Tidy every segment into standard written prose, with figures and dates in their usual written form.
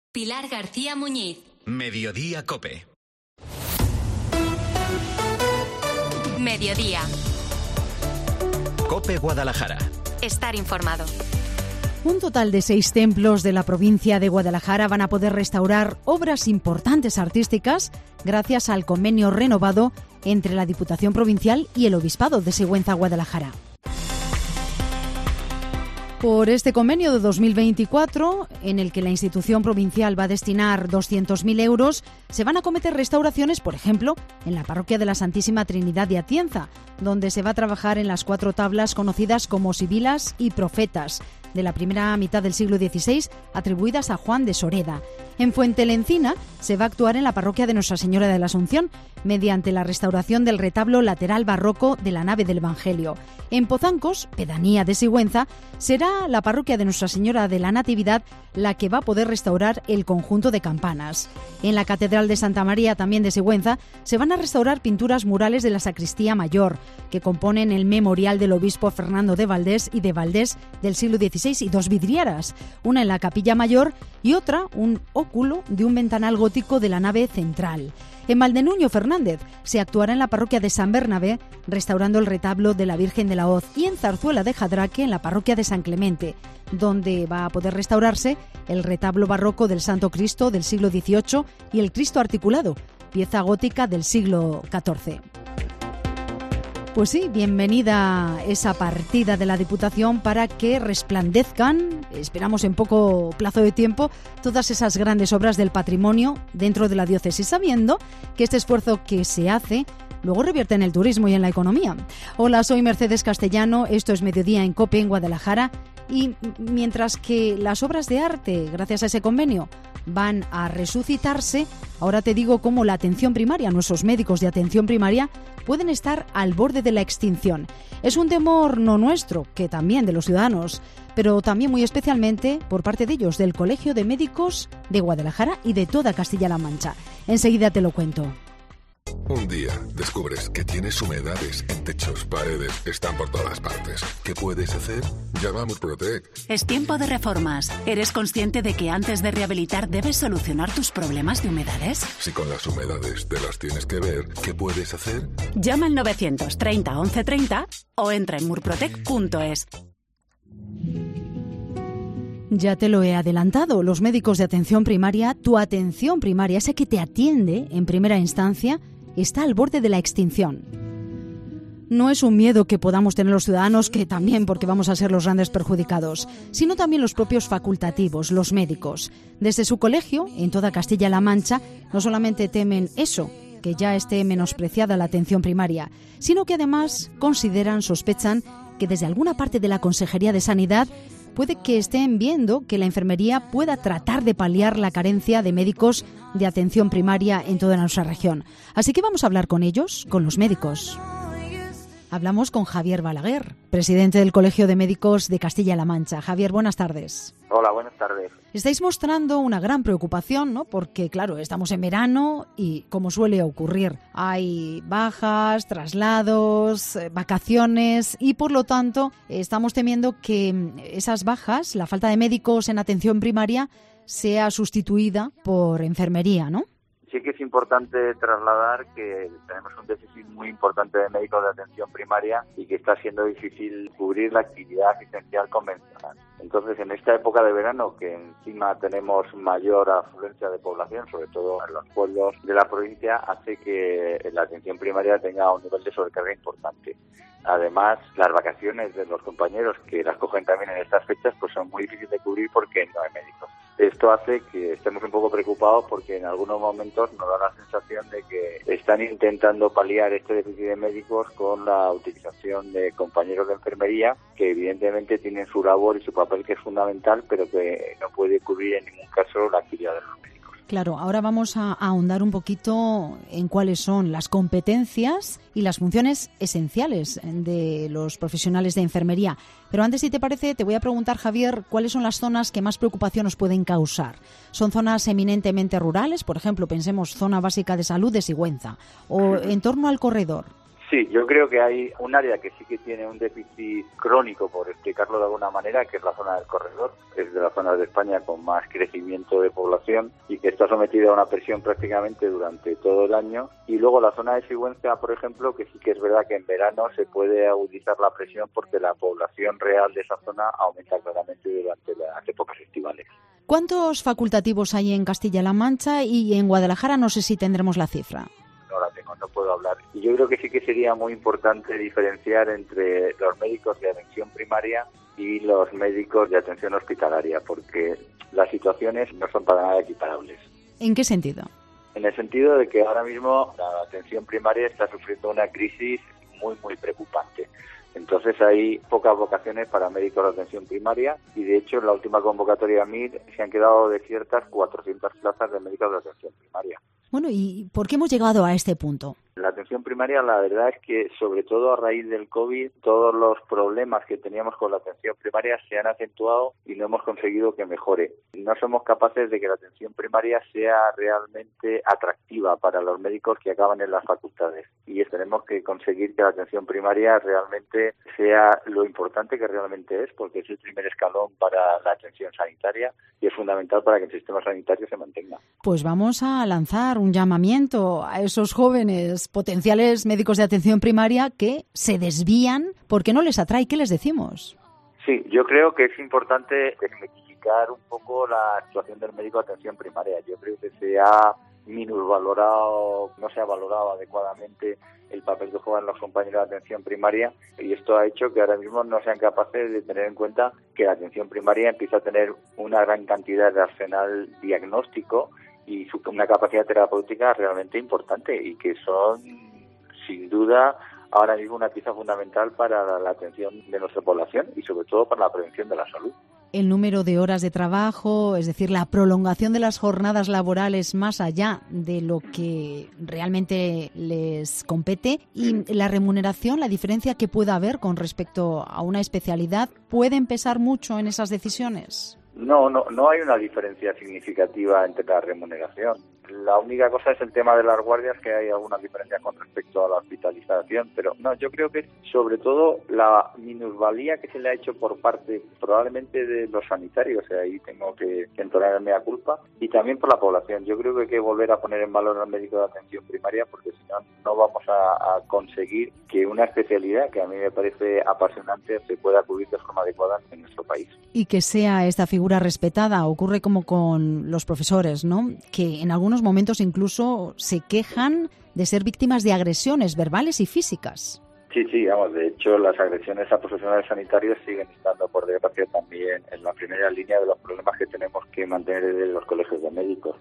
Pilar García Muñiz. Mediodía COPE. Mediodía. COPE Guadalajara. Estar informado. Un total de 6 templos de la provincia de Guadalajara van a poder restaurar obras importantes artísticas gracias al convenio renovado entre la Diputación Provincial y el Obispado de Sigüenza-Guadalajara. Por este convenio de 2024, en el que la institución provincial va a destinar 200.000 euros, se van a acometer restauraciones, por ejemplo, en la parroquia de la Santísima Trinidad de Atienza, donde se va a trabajar en las 4 tablas conocidas como sibilas y profetas, de la primera mitad del siglo XVI, atribuidas a Juan de Soreda. En Fuentelencina se va a actuar en la parroquia de Nuestra Señora de la Asunción, mediante la restauración del retablo lateral barroco de la nave del Evangelio. En Pozancos, pedanía de Sigüenza, será la parroquia de Nuestra Señora de la Natividad la que va a poder restaurar el conjunto de campanas. En la Catedral de Santa María, también de Sigüenza, se van a restaurar pinturas murales de la sacristía mayor, que componen el memorial del obispo Fernando de Valdés y de Valdés del siglo XVI, y 2 vidrieras, una en la capilla mayor y otra un óculo de un ventanal gótico de la nave central. En Valdenuño Fernández se actuará en la parroquia de San Bernabé, restaurando el retablo de la Virgen de la Hoz, y en Zarzuela de Jadraque, en la parroquia de San Clemente, donde va a poder restaurarse el retablo barroco del Santo Cristo del siglo XVIII y el Cristo articulado, pieza gótica del siglo XIV. Pues sí, bienvenida esa partida de la Diputación para que resplandezcan, esperamos en poco plazo de tiempo, todas esas grandes obras del patrimonio dentro de la diócesis, sabiendo que este esfuerzo que se hace luego revierte en el turismo y en la economía. Hola, soy Mercedes Castellano, esto es Mediodía en COPE en Guadalajara, y mientras que las obras de arte, gracias a ese convenio, van a resucitarse, ahora te digo cómo la atención primaria, nuestros médicos de atención primaria, pueden estar al borde de la extinción. Es un temor no nuestro, que también de los ciudadanos, pero también muy especialmente por parte de ellos, del Colegio de Médicos de Guadalajara y de toda Castilla-La Mancha. Enseguida te lo cuento. Un día descubres que tienes humedades en techos, paredes, están por todas partes. ¿Qué puedes hacer? Llama a Murprotec. Es tiempo de reformas. ¿Eres consciente de que antes de rehabilitar debes solucionar tus problemas de humedades? Si con las humedades te las tienes que ver, ¿qué puedes hacer? Llama al 930 1130 o entra en murprotec.es. Ya te lo he adelantado, los médicos de atención primaria, tu atención primaria, ese que te atiende en primera instancia, está al borde de la extinción. No es un miedo que podamos tener los ciudadanos, que también porque vamos a ser los grandes perjudicados, sino también los propios facultativos, los médicos. Desde su colegio, en toda Castilla-La Mancha, no solamente temen eso, que ya esté menospreciada la atención primaria, sino que además sospechan que desde alguna parte de la Consejería de Sanidad puede que estén viendo que la enfermería pueda tratar de paliar la carencia de médicos de atención primaria en toda nuestra región. Así que vamos a hablar con ellos, con los médicos. Hablamos con Javier Balaguer, presidente del Colegio de Médicos de Castilla-La Mancha. Javier, buenas tardes. Hola, buenas tardes. Estáis mostrando una gran preocupación, ¿no? Porque, claro, estamos en verano y, como suele ocurrir, hay bajas, traslados, vacaciones y, por lo tanto, estamos temiendo que esas bajas, la falta de médicos en atención primaria, sea sustituida por enfermería, ¿no? Sí que es importante trasladar que tenemos un déficit muy importante de médicos de atención primaria y que está siendo difícil cubrir la actividad asistencial convencional. Entonces, en esta época de verano, que encima tenemos mayor afluencia de población, sobre todo en los pueblos de la provincia, hace que la atención primaria tenga un nivel de sobrecarga importante. Además, las vacaciones de los compañeros que las cogen también en estas fechas, pues son muy difíciles de cubrir porque no hay médicos. Esto hace que estemos un poco preocupados porque en algunos momentos nos da la sensación de que están intentando paliar este déficit de médicos con la utilización de compañeros de enfermería que evidentemente tienen su labor y su papel, que es fundamental, pero que no puede cubrir en ningún caso la actividad de los médicos. Claro, ahora vamos a ahondar un poquito en cuáles son las competencias y las funciones esenciales de los profesionales de enfermería. Pero antes, si te parece, te voy a preguntar, Javier, ¿cuáles son las zonas que más preocupación nos pueden causar? ¿Son zonas eminentemente rurales? Por ejemplo, pensemos zona básica de salud de Sigüenza o en torno al corredor. Sí, yo creo que hay un área que sí que tiene un déficit crónico, por explicarlo de alguna manera, que es la zona del corredor, es de las zonas de España con más crecimiento de población y que está sometida a una presión prácticamente durante todo el año. Y luego la zona de Sigüenza, por ejemplo, que sí que es verdad que en verano se puede agudizar la presión porque la población real de esa zona aumenta claramente durante las épocas estivales. ¿Cuántos facultativos hay en Castilla-La Mancha y en Guadalajara? No sé si tendremos la cifra. No la tengo, no puedo hablar. Y yo creo que sí que sería muy importante diferenciar entre los médicos de atención primaria y los médicos de atención hospitalaria, porque las situaciones no son para nada equiparables. ¿En qué sentido? En el sentido de que ahora mismo la atención primaria está sufriendo una crisis muy preocupante. Entonces hay pocas vocaciones para médicos de atención primaria y de hecho en la última convocatoria MIR se han quedado desiertas 400 plazas de médicos de atención primaria. Bueno, ¿y por qué hemos llegado a este punto? La atención primaria, la verdad es que, sobre todo a raíz del COVID, todos los problemas que teníamos con la atención primaria se han acentuado y no hemos conseguido que mejore. No somos capaces de que la atención primaria sea realmente atractiva para los médicos que acaban en las facultades. Y tenemos que conseguir que la atención primaria realmente sea lo importante que realmente es, porque es el primer escalón para la atención sanitaria y es fundamental para que el sistema sanitario se mantenga. Pues vamos a lanzar un llamamiento a esos jóvenes potenciales médicos de atención primaria que se desvían porque no les atrae. ¿Qué les decimos? Sí, yo creo que es importante desmitificar un poco la situación del médico de atención primaria. Yo creo que se ha minusvalorado, no se ha valorado adecuadamente el papel que juegan los compañeros de atención primaria y esto ha hecho que ahora mismo no sean capaces de tener en cuenta que la atención primaria empieza a tener una gran cantidad de arsenal diagnóstico y una capacidad terapéutica realmente importante y que son, sin duda, ahora mismo una pieza fundamental para la atención de nuestra población y sobre todo para la prevención de la salud. El número de horas de trabajo, es decir, la prolongación de las jornadas laborales más allá de lo que realmente les compete y la remuneración, la diferencia que pueda haber con respecto a una especialidad, ¿pueden pesar mucho en esas decisiones? No hay una diferencia significativa entre la remuneración. La única cosa es el tema de las guardias, que hay alguna diferencia con respecto a la hospitalización, pero no, yo creo que sobre todo la minusvalía que se le ha hecho por parte probablemente de los sanitarios, ahí tengo que entonarme a culpa, y también por la población. Yo creo que hay que volver a poner en valor al médico de atención primaria porque si no vamos a conseguir que una especialidad que a mí me parece apasionante se pueda cubrir de forma adecuada en nuestro país. Y que sea esta figura respetada. Ocurre como con los profesores, ¿no? Que en algunos momentos incluso se quejan de ser víctimas de agresiones verbales y físicas. Sí, vamos, de hecho las agresiones a profesionales sanitarios siguen estando, por desgracia, también en la primera línea de los problemas que tenemos que mantener en los colegios de médicos.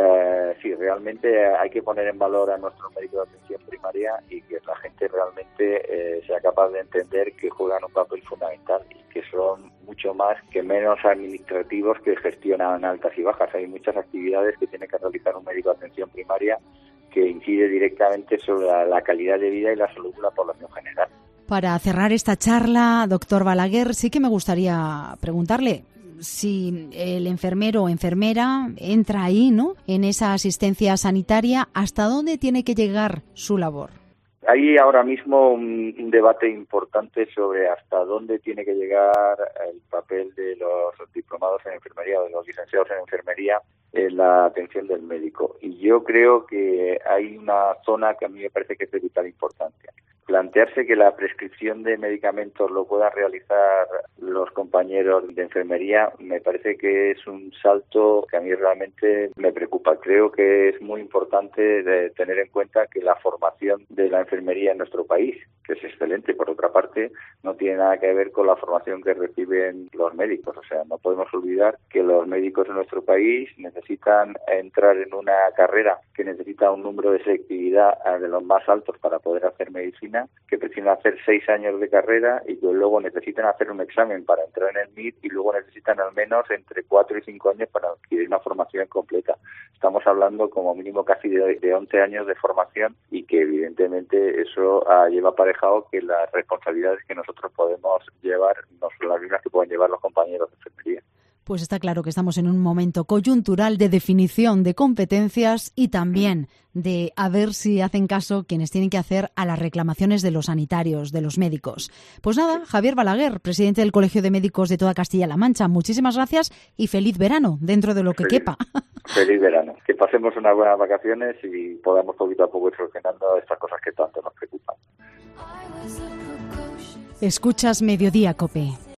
Sí, realmente hay que poner en valor a nuestros médicos de atención primaria y que la gente realmente sea capaz de entender que juegan un papel fundamental y que son mucho más que menos administrativos que gestionan altas y bajas. Hay muchas actividades que tiene que realizar un médico de atención primaria que incide directamente sobre la calidad de vida y la salud de la población general. Para cerrar esta charla, doctor Balaguer, sí que me gustaría preguntarle si el enfermero o enfermera entra ahí, ¿no?, en esa asistencia sanitaria, ¿hasta dónde tiene que llegar su labor? Hay ahora mismo un debate importante sobre hasta dónde tiene que llegar el papel de los diplomados en enfermería o de los licenciados en enfermería en la atención del médico. Y yo creo que hay una zona que a mí me parece que es de vital importancia. Plantearse que la prescripción de medicamentos lo puedan realizar los compañeros de enfermería me parece que es un salto que a mí realmente me preocupa. Creo que es muy importante tener en cuenta que la formación de la enfermería en nuestro país, que es excelente, por otra parte, no tiene nada que ver con la formación que reciben los médicos. O sea, no podemos olvidar que los médicos en nuestro país necesitan entrar en una carrera que necesita un número de selectividad de los más altos para poder hacer medicina, que prefieren hacer 6 años de carrera y que luego necesitan hacer un examen para entrar en el MIR y luego necesitan al menos entre 4 y 5 años para adquirir una formación completa. Estamos hablando como mínimo casi de 11 años de formación y que evidentemente eso lleva aparejado que las responsabilidades que nosotros podemos llevar no son las mismas que pueden llevar los compañeros de enfermería. Pues está claro que estamos en un momento coyuntural de definición de competencias y también de a ver si hacen caso quienes tienen que hacer a las reclamaciones de los sanitarios, de los médicos. Pues nada, Javier Balaguer, presidente del Colegio de Médicos de toda Castilla-La Mancha, muchísimas gracias y feliz verano, dentro de lo que quepa. Feliz verano. Que pasemos unas buenas vacaciones y podamos poquito a poco ir solucionando estas cosas que tanto nos preocupan. Escuchas Mediodía, COPE.